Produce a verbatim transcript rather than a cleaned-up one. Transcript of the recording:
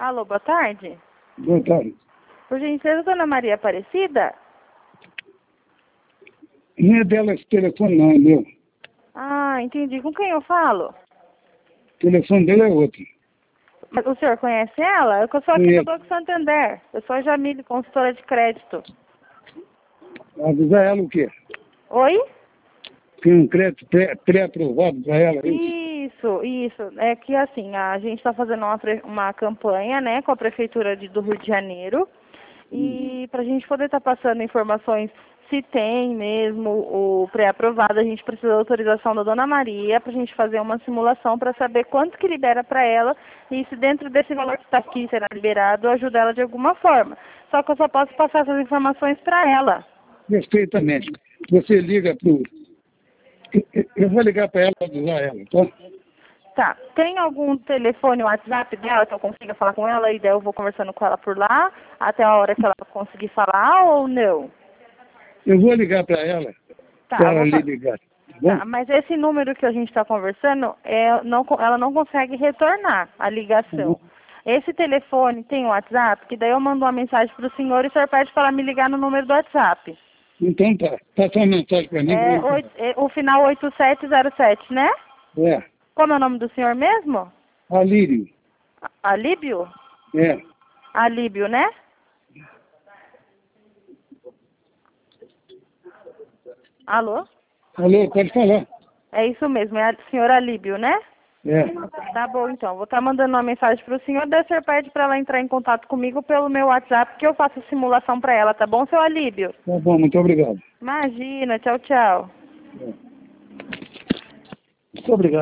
Alô, boa tarde. Boa tarde. Por gentileza, dona Maria Aparecida? Não é dela esse telefone, não, é meu. Ah, entendi. Com quem eu falo? O telefone dele é outro. Mas o senhor conhece ela? Eu sou aqui Conheço. do Banco Santander. Eu sou a Jamile, consultora de crédito. Avisar ela o quê? Oi? Tem um crédito pré- pré-aprovado para ela, é isso? Isso, isso. É que assim, a gente está fazendo uma, pre- uma campanha, né, com a Prefeitura de, do Rio de Janeiro. E para a gente poder estar passando informações se tem mesmo o pré-aprovado, a gente precisa da autorização da Dona Maria para a gente fazer uma simulação para saber quanto que libera para ela e se dentro desse valor que está aqui será liberado, ajudar ela de alguma forma. Só que eu só posso passar essas informações para ela. Perfeitamente. Você liga para o... Eu vou ligar para ela, avisar ela, tá? Tá. Tem algum telefone, WhatsApp dela que eu consiga falar com ela e daí eu vou conversando com ela por lá até a hora que ela conseguir falar ou não? Eu vou ligar para ela, Tá, para eu ela vou lhe fa- ligar, tá bom? Tá, mas esse número que a gente está conversando, é, não, co- ela não consegue retornar a Tá ligação. bom. Esse telefone tem o WhatsApp, que daí eu mando uma mensagem para o senhor e o senhor pede para ela me ligar no número do WhatsApp. Então tá. Passa uma mensagem para mim. que É, eu vou- oito- é o final oito sete zero sete, né? É. Como é o nome do senhor mesmo? Alírio. A- Alíbio? É. Alíbio, né? Alô? Alô, pode falar. É isso mesmo, é o senhor Alíbio, né? É. Tá bom, então. Vou estar mandando uma mensagem para o senhor, daí o senhor pede para ela entrar em contato comigo pelo meu WhatsApp, que eu faço a simulação para ela, tá bom, seu Alíbio? Tá bom, muito obrigado. Imagina, tchau, tchau. Muito obrigado.